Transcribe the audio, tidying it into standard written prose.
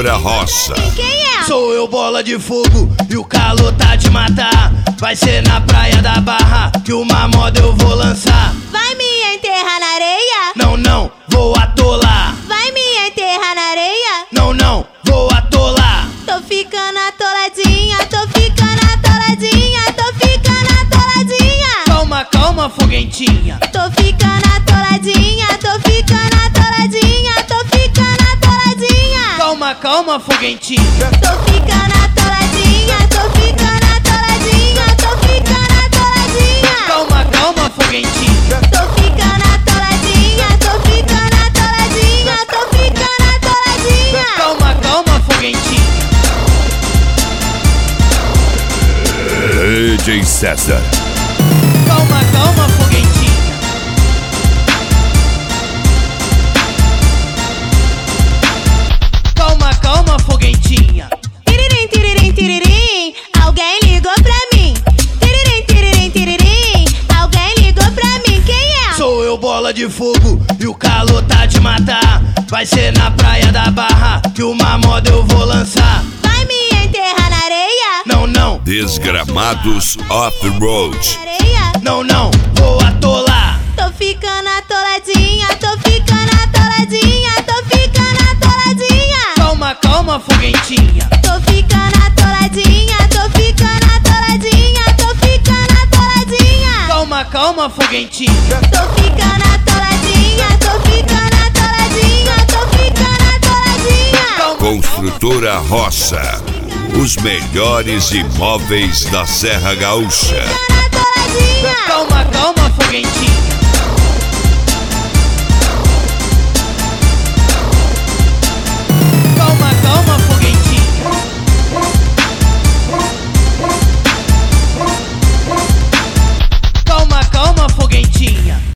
Construtora Roça. Quem é? Sou eu, bola de fogo, e o calor tá de matar. Vai ser na praia da Barra que uma moda eu vou lançar. Vai me enterrar na areia? Não, não, vou atolar. Vai me enterrar na areia? Não, não, vou atolar. Tô ficando atoladinha, tô ficando atoladinha, tô ficando atoladinha. Calma, calma, foguentinha. Tô ficando atoladinha, tô ficando atoladinha, tô ficando atoladinha. Calma, calma, foguentinha. Tô ficando atoladinha, tô ficando atoladinha, tô ficando atoladinha. Calma, calma, foguentinha. Tô ficando atoladinha, tô ficando atoladinha, tô ficando atoladinha. Calma, calma, foguentinha. DJ César. Calma, calma, foguentinha. Calma, calma, foguentinha. Tiririm, tiririm, tiririm, alguém ligou pra mim. Tiririm, tiririm, tiririm, alguém ligou pra mim. Quem é? Sou eu, bola de fogo, e o calor tá de matar. Vai ser na praia da Barra que uma moda eu vou lançar. Vai me enterrar na areia? Não, não, Desgramados Off-Road. Areia? não, não, vou atolar. Tô ficando atoladinha, tô ficando atoladinha, tô ficando atoladinha. Calma, calma, foguentinha. Tô ficando atoladinha, tô ficando atoladinha, tô ficando atoladinha. Calma, calma, foguentinha. Tô ficando atoladinha, tô ficando atoladinha, tô ficando atoladinha. Construtora Roça. Os melhores imóveis da Serra Gaúcha. Atoladinha. Calma,